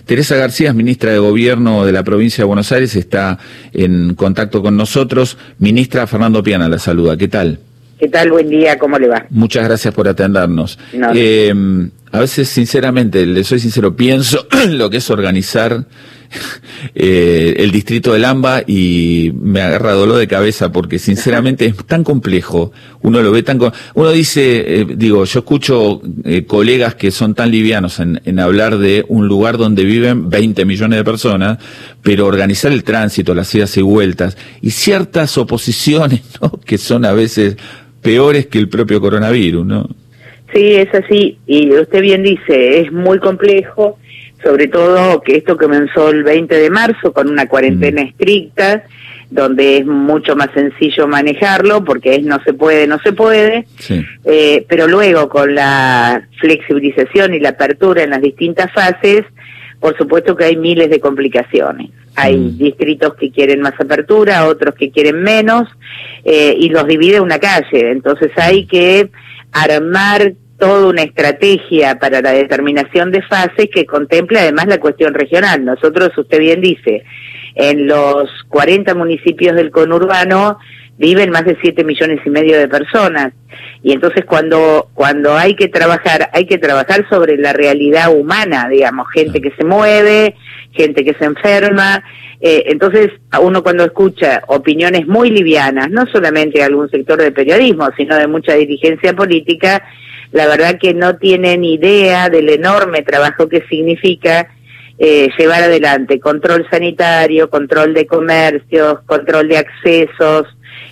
Teresa García es ministra de Gobierno de la provincia de Buenos Aires, está en contacto con nosotros. Ministra, Fernando Piana la saluda. ¿Qué tal? ¿Qué tal? Buen día, ¿cómo le va? Muchas gracias por atendernos. No. A veces, sinceramente, le soy sincero, pienso lo que es organizar el distrito del AMBA y me agarra dolor de cabeza porque sinceramente es tan complejo. Uno lo ve uno dice, yo escucho colegas que son tan livianos en hablar de un lugar donde viven 20 millones de personas, pero organizar el tránsito, las idas y vueltas y ciertas oposiciones, ¿no?, que son a veces peores que el propio coronavirus, ¿no? Sí, es así, y usted bien dice, es muy complejo, sobre todo que esto comenzó el 20 de marzo con una cuarentena estricta, donde es mucho más sencillo manejarlo, porque no se puede, sí. Pero luego con la flexibilización y la apertura en las distintas fases, por supuesto que hay miles de complicaciones. Hay distritos que quieren más apertura, otros que quieren menos, y los divide una calle, entonces hay que armar toda una estrategia para la determinación de fases que contemple además la cuestión regional. Nosotros, usted bien dice, en los 40 municipios del conurbano viven más de 7,5 millones de personas, y entonces cuando hay que trabajar sobre la realidad humana, digamos, gente que se mueve, gente que se enferma. Entonces uno cuando escucha opiniones muy livianas, no solamente de algún sector del periodismo, sino de mucha dirigencia política, la verdad que no tienen idea del enorme trabajo que significa llevar adelante control sanitario, control de comercios, control de accesos,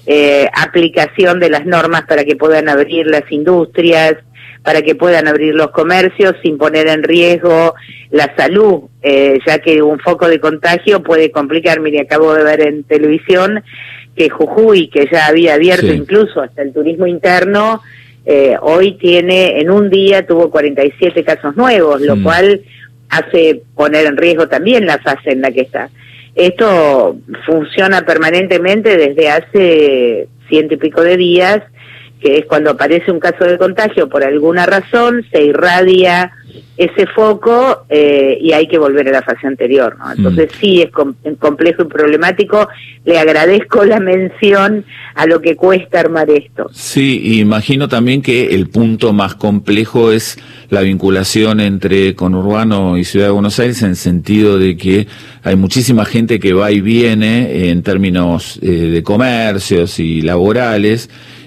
aplicación de las normas para que puedan abrir las industrias, para que puedan abrir los comercios sin poner en riesgo la salud, ya que un foco de contagio puede complicar. Mire, acabo de ver en televisión que Jujuy, que ya había abierto incluso hasta el turismo interno, hoy en un día tuvo 47 casos nuevos, lo cual hace poner en riesgo también la fase en la que está. Esto funciona permanentemente desde hace 100 y pico de días, que es cuando aparece un caso de contagio por alguna razón, se irradia ese foco y hay que volver a la fase anterior, ¿no? Entonces sí, es complejo y problemático. Le agradezco la mención a lo que cuesta armar esto. Sí, imagino también que el punto más complejo es la vinculación entre conurbano y Ciudad de Buenos Aires, en el sentido de que hay muchísima gente que va y viene en términos de comercios y laborales,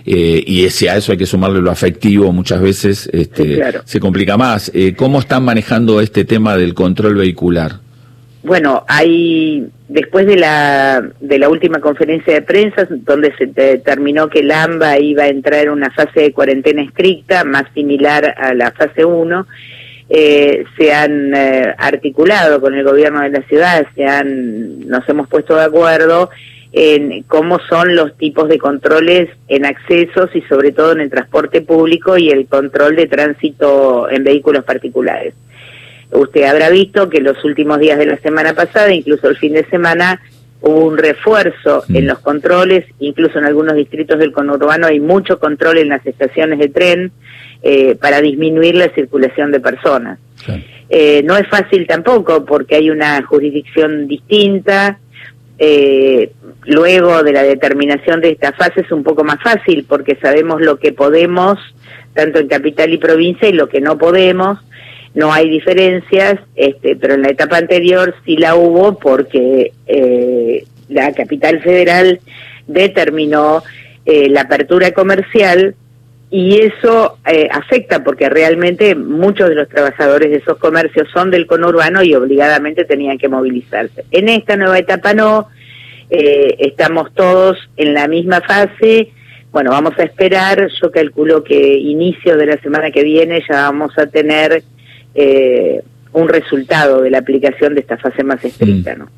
y a eso hay que sumarle lo afectivo, muchas veces Sí, claro. se complica más. ¿Cómo están manejando este tema del control vehicular? Bueno, después de la última conferencia de prensa, donde se determinó que el AMBA iba a entrar en una fase de cuarentena estricta, más similar a la fase 1, se han articulado con el gobierno de la ciudad, nos hemos puesto de acuerdo en cómo son los tipos de controles en accesos y sobre todo en el transporte público y el control de tránsito en vehículos particulares. Usted habrá visto que los últimos días de la semana pasada, incluso el fin de semana, hubo un refuerzo en los controles, incluso en algunos distritos del conurbano hay mucho control en las estaciones de tren para disminuir la circulación de personas. Sí. No es fácil tampoco porque hay una jurisdicción distinta. Luego de la determinación de esta fase es un poco más fácil porque sabemos lo que podemos, tanto en capital y provincia, y lo que no podemos. No hay diferencias, pero en la etapa anterior sí la hubo porque la capital federal determinó la apertura comercial, y eso afecta porque realmente muchos de los trabajadores de esos comercios son del conurbano y obligadamente tenían que movilizarse. En esta nueva etapa no, estamos todos en la misma fase. Bueno, vamos a esperar, yo calculo que inicio de la semana que viene ya vamos a tener un resultado de la aplicación de esta fase más estricta, ¿no?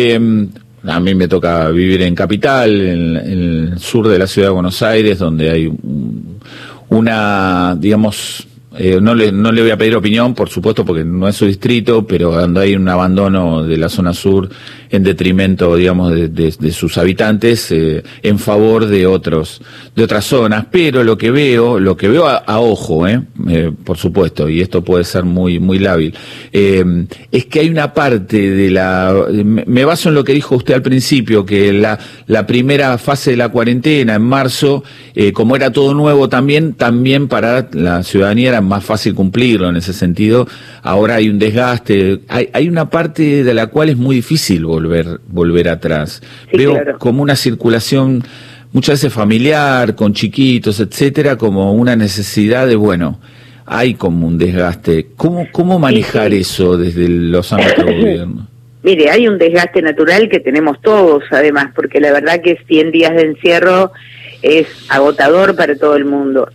A mí me toca vivir en Capital, en el sur de la ciudad de Buenos Aires, donde hay una, digamos, no le voy a pedir opinión, por supuesto, porque no es su distrito, pero cuando hay un abandono de la zona sur en detrimento, digamos, de sus habitantes, en favor de otras zonas. Pero lo que veo a ojo, por supuesto, y esto puede ser muy, muy lábil, es que hay una parte me baso en lo que dijo usted al principio, que la primera fase de la cuarentena en marzo, como era todo nuevo también para la ciudadanía era más fácil cumplirlo en ese sentido. Ahora hay un desgaste, hay una parte de la cual es muy difícil volver atrás. Sí, veo claro. como una circulación muchas veces familiar, con chiquitos, etcétera, como una necesidad de, hay como un desgaste. ¿Cómo manejar eso desde los ámbitos del gobierno? Mire, hay un desgaste natural que tenemos todos, además, porque la verdad que 100 días de encierro es agotador para todo el mundo.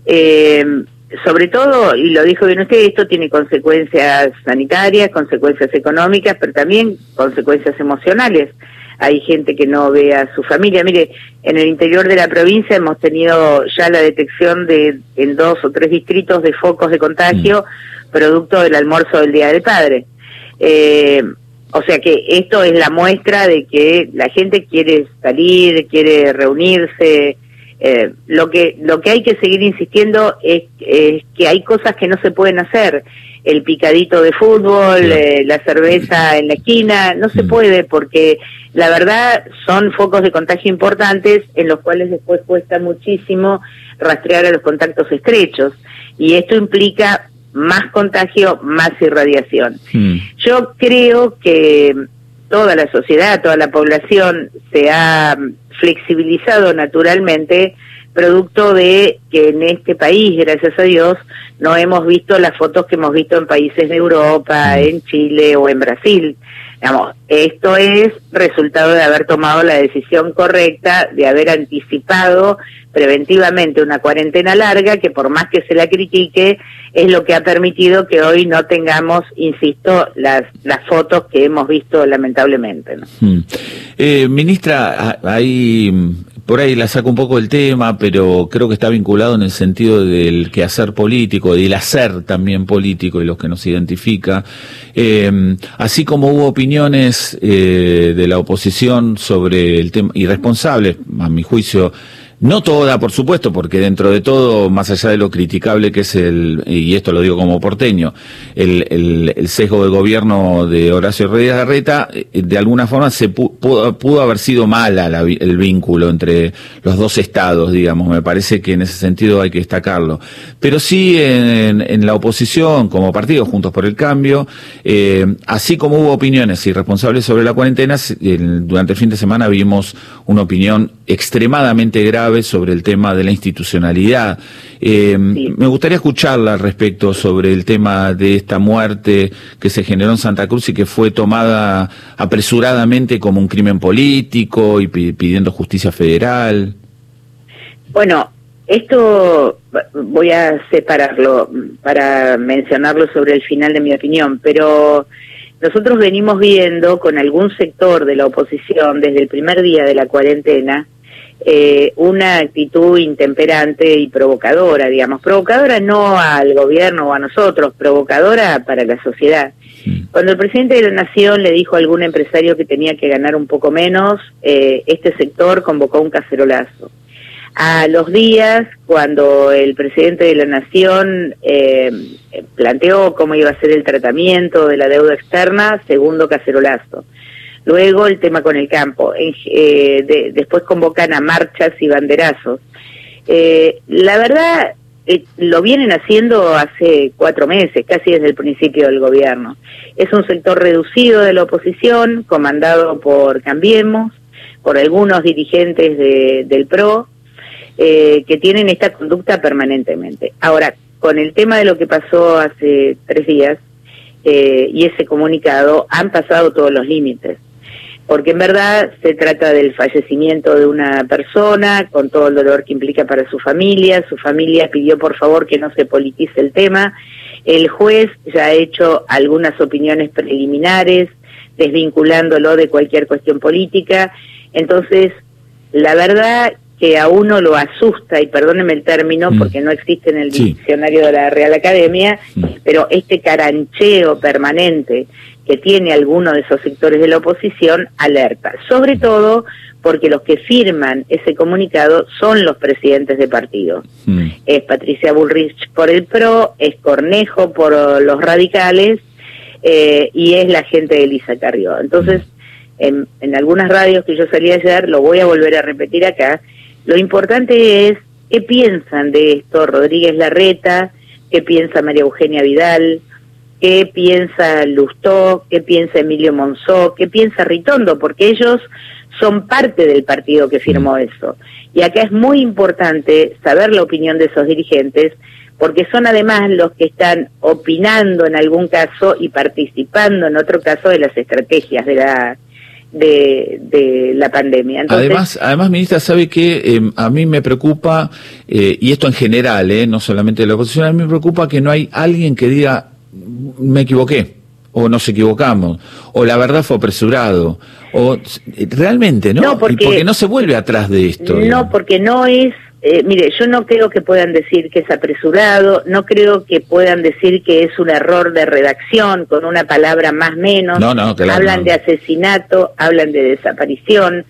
Sobre todo, y lo dijo bien usted, esto tiene consecuencias sanitarias, consecuencias económicas, pero también consecuencias emocionales. Hay gente que no ve a su familia. Mire, en el interior de la provincia hemos tenido ya la detección en 2 o 3 distritos de focos de contagio producto del almuerzo del Día del Padre. O sea que esto es la muestra de que la gente quiere salir, quiere reunirse. Lo que hay que seguir insistiendo es que hay cosas que no se pueden hacer. El picadito de fútbol, la cerveza en la esquina, no se puede porque la verdad son focos de contagio importantes en los cuales después cuesta muchísimo rastrear a los contactos estrechos y esto implica más contagio, más irradiación. Yo creo que toda la sociedad, toda la población se ha flexibilizado naturalmente producto de que en este país, gracias a Dios, no hemos visto las fotos que hemos visto en países de Europa, en Chile o en Brasil. Digamos, esto es resultado de haber tomado la decisión correcta, de haber anticipado preventivamente una cuarentena larga, que por más que se la critique, es lo que ha permitido que hoy no tengamos, insisto, las fotos que hemos visto lamentablemente, ¿no? Ministra, por ahí la saco un poco del tema, pero creo que está vinculado en el sentido del quehacer político, del hacer también político y los que nos identifica. Así como hubo opiniones de la oposición sobre el tema, irresponsables, a mi juicio, no toda, por supuesto, porque dentro de todo, más allá de lo criticable que es y esto lo digo como porteño, el sesgo de gobierno de Horacio Rodríguez Larreta, de alguna forma pudo haber sido mala el vínculo entre los dos estados, digamos, me parece que en ese sentido hay que destacarlo. Pero sí en la oposición, como partido, Juntos por el Cambio, así como hubo opiniones irresponsables sobre la cuarentena, durante el fin de semana vimos una opinión extremadamente grave sobre el tema de la institucionalidad. Sí. Me gustaría escucharla al respecto sobre el tema de esta muerte que se generó en Santa Cruz y que fue tomada apresuradamente como un crimen político y pidiendo justicia federal. Bueno, esto voy a separarlo para mencionarlo sobre el final de mi opinión, pero nosotros venimos viendo con algún sector de la oposición desde el primer día de la cuarentena una actitud intemperante y provocadora, digamos, provocadora no al gobierno o a nosotros, provocadora para la sociedad. Cuando el presidente de la Nación le dijo a algún empresario que tenía que ganar un poco menos, este sector convocó un cacerolazo. A los días, cuando el presidente de la Nación planteó cómo iba a ser el tratamiento de la deuda externa, segundo cacerolazo. Luego el tema con el campo, después convocan a marchas y banderazos. La verdad, lo vienen haciendo hace 4 meses, casi desde el principio del gobierno. Es un sector reducido de la oposición, comandado por Cambiemos, por algunos dirigentes del PRO, que tienen esta conducta permanentemente. Ahora, con el tema de lo que pasó hace 3 días y ese comunicado, han pasado todos los límites. Porque en verdad se trata del fallecimiento de una persona, con todo el dolor que implica para su familia pidió por favor que no se politice el tema, el juez ya ha hecho algunas opiniones preliminares, desvinculándolo de cualquier cuestión política, entonces la verdad que a uno lo asusta, y perdóneme el término porque no existe en el diccionario de la Real Academia, pero este carancheo permanente que tiene alguno de esos sectores de la oposición alerta, sobre todo porque los que firman ese comunicado son los presidentes de partido. Es Patricia Bullrich por el PRO, es Cornejo por los radicales, y es la gente de Elisa Carrió. Entonces, en algunas radios que yo salí ayer, lo voy a volver a repetir acá, lo importante es qué piensan de esto Rodríguez Larreta, qué piensa María Eugenia Vidal, qué piensa Lustó, qué piensa Emilio Monzó, qué piensa Ritondo, porque ellos son parte del partido que firmó eso. Y acá es muy importante saber la opinión de esos dirigentes, porque son además los que están opinando en algún caso y participando en otro caso de las estrategias de la pandemia. Entonces, además, ministra, sabe que a mí me preocupa, y esto en general, no solamente de la oposición, a mí me preocupa que no hay alguien que diga, me equivoqué, o nos equivocamos, o la verdad fue apresurado, o realmente, ¿no? No, porque no se vuelve atrás de esto. No, digamos. Porque no es... mire, yo no creo que puedan decir que es apresurado, no creo que puedan decir que es un error de redacción con una palabra más menos. No, claro, hablan de asesinato, hablan de desaparición,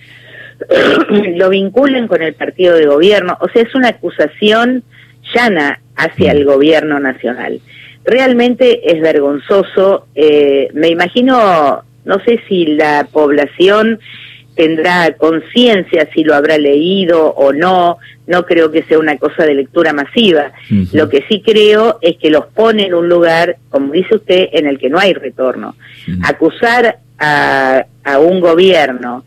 lo vinculan con el partido de gobierno, o sea, es una acusación llana hacia el gobierno nacional. Realmente es vergonzoso, me imagino, no sé si la población tendrá conciencia, si lo habrá leído o no creo que sea una cosa de lectura masiva. Lo que sí creo es que los pone en un lugar, como dice usted, en el que no hay retorno. Acusar a un gobierno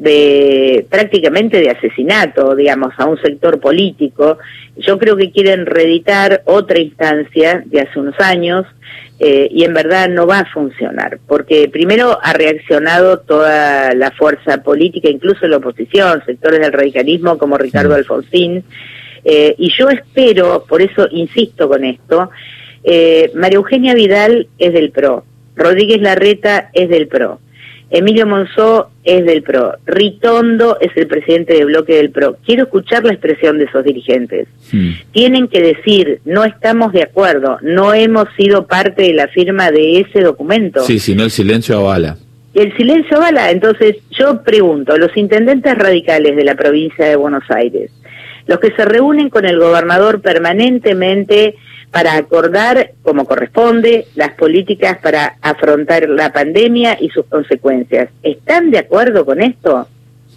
de prácticamente de asesinato, digamos, a un sector político, yo creo que quieren reeditar otra instancia de hace unos años, y en verdad no va a funcionar, porque primero ha reaccionado toda la fuerza política, incluso la oposición, sectores del radicalismo como Ricardo Alfonsín, y yo espero, por eso insisto con esto, María Eugenia Vidal es del PRO, Rodríguez Larreta es del PRO, Emilio Monzó es del PRO, Ritondo es el presidente del bloque del PRO. Quiero escuchar la expresión de esos dirigentes. Tienen que decir, no estamos de acuerdo, no hemos sido parte de la firma de ese documento. Sí, si no el silencio avala. El silencio avala. Entonces yo pregunto, los intendentes radicales de la provincia de Buenos Aires, los que se reúnen con el gobernador permanentemente para acordar, como corresponde, las políticas para afrontar la pandemia y sus consecuencias, ¿están de acuerdo con esto?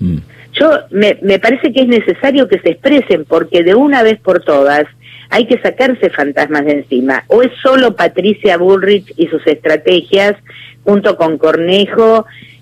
Yo me parece que es necesario que se expresen, porque de una vez por todas hay que sacarse fantasmas de encima. ¿O es solo Patricia Bullrich y sus estrategias, junto con Cornejo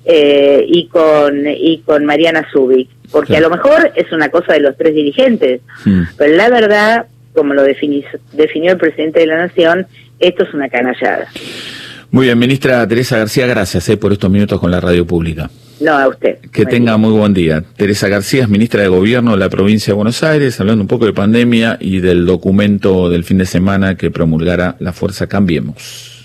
y con Mariana Zubik? Porque a lo mejor es una cosa de los tres dirigentes, pero la verdad, como lo definió el presidente de la Nación, esto es una canallada. Muy bien, ministra Teresa García, gracias por estos minutos con la radio pública. No, a usted. Que tenga muy buen día. Teresa García es ministra de Gobierno de la provincia de Buenos Aires, hablando un poco de pandemia y del documento del fin de semana que promulgará la Fuerza Cambiemos.